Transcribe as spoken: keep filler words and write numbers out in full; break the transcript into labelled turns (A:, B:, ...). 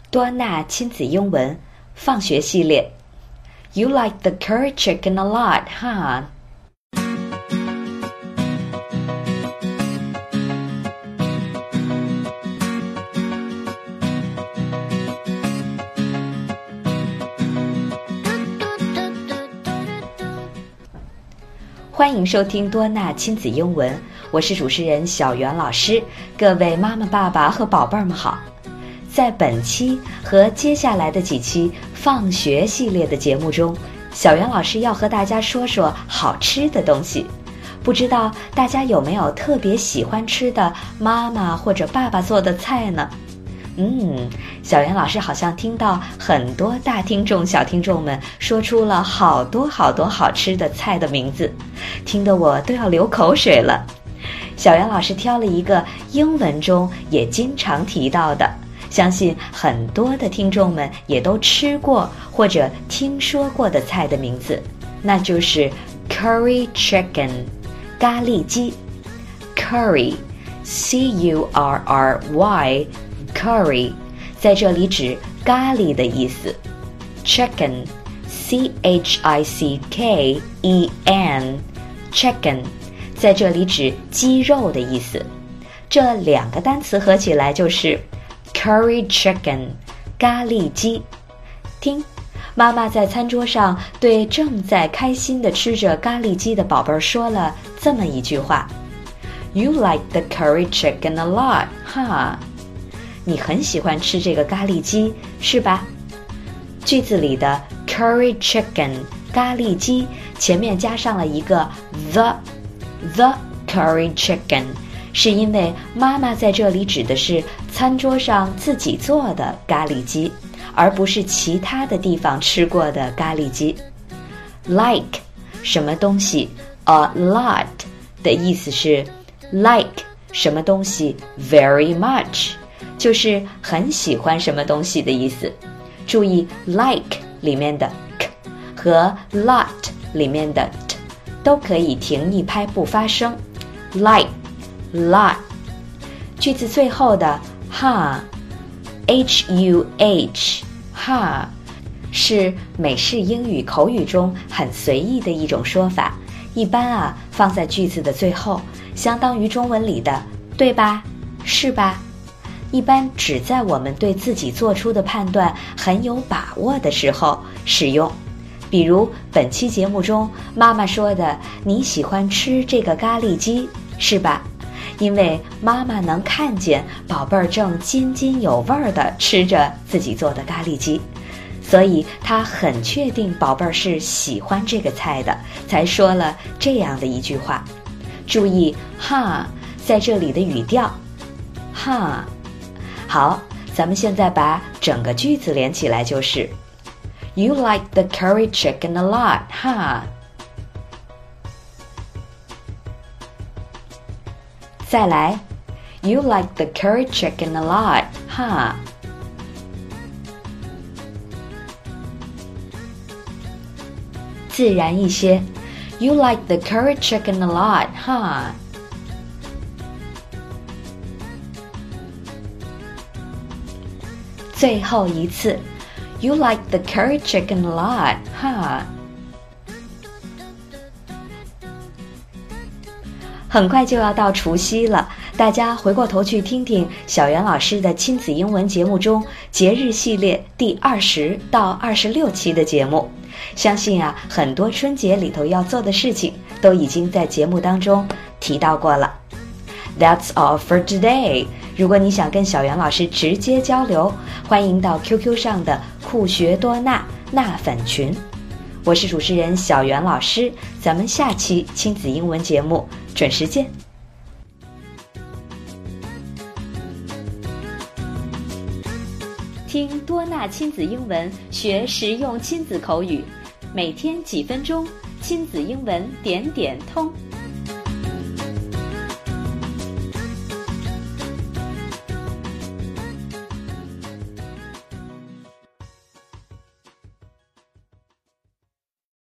A: 多纳亲子英文放学系列。 You like the curry chicken a lot, huh? 欢迎收听多纳亲子英文，我是主持人小袁老师。各位妈妈爸爸和宝贝儿们好。在本期和接下来的几期放学系列的节目中，小袁老师要和大家说说好吃的东西。不知道大家有没有特别喜欢吃的妈妈或者爸爸做的菜呢？嗯，小袁老师好像听到很多大听众小听众们说出了好多好多好吃的菜的名字，听得我都要流口水了。小袁老师挑了一个英文中也经常提到的，相信很多的听众们也都吃过或者听说过的菜的名字，那就是 curry chicken 咖喱鸡。 curry C U R R Y curry 在这里指咖喱的意思。 chicken C H I C K E N chicken 在这里指鸡肉的意思。这两个单词合起来就是 curry chicken 咖喱鸡。听，妈妈在餐桌上对正在开心地吃着咖喱鸡的宝贝儿说了这么一句话： You like the curry chicken a lot, huh? 你很喜欢吃这个咖喱鸡，是吧？句子里的 curry chicken 咖喱鸡前面加上了一个 the the curry chicken， 是因为妈妈在这里指的是餐桌上自己做的咖喱鸡，而不是其他的地方吃过的咖喱鸡。 like 什么东西 a lot 的意思是 like 什么东西 very much，就是很喜欢什么东西的意思。注意 like 里面的 k 和 lot 里面的 t 都可以停一拍不发声。 like lot。 句子最后的 huh H U H huh 是美式英语口语中很随意的一种说法，一般啊放在句子的最后，相当于中文里的对吧，是吧，一般只在我们对自己做出的判断很有把握的时候使用。比如本期节目中妈妈说的，你喜欢吃这个咖喱鸡，是吧？因为妈妈能看见宝贝儿正津津有味儿地吃着自己做的咖喱鸡，所以她很确定宝贝儿是喜欢这个菜的，才说了这样的一句话。注意哈在这里的语调哈。好，咱们现在把整个句子连起来，就是 You like the curry chicken a lot, huh? 再来 You like the curry chicken a lot, huh? 自然一些 You like the curry chicken a lot, huh? 最后一次 You like the curry chicken a lot, huh? 很快就要到除夕了，大家回过头去听听小袁老师的亲子英文节目中节日系列第二十到二十六期的节目，相信啊很多春节里头要做的事情都已经在节目当中提到过了。 That's all for today。如果你想跟小袁老师直接交流，欢迎到 Q Q 上的酷学多纳纳粉群。我是主持人小袁老师，咱们下期亲子英文节目准时见。听多纳亲子英文，学实用亲子口语，每天几分钟，亲子英文点点通。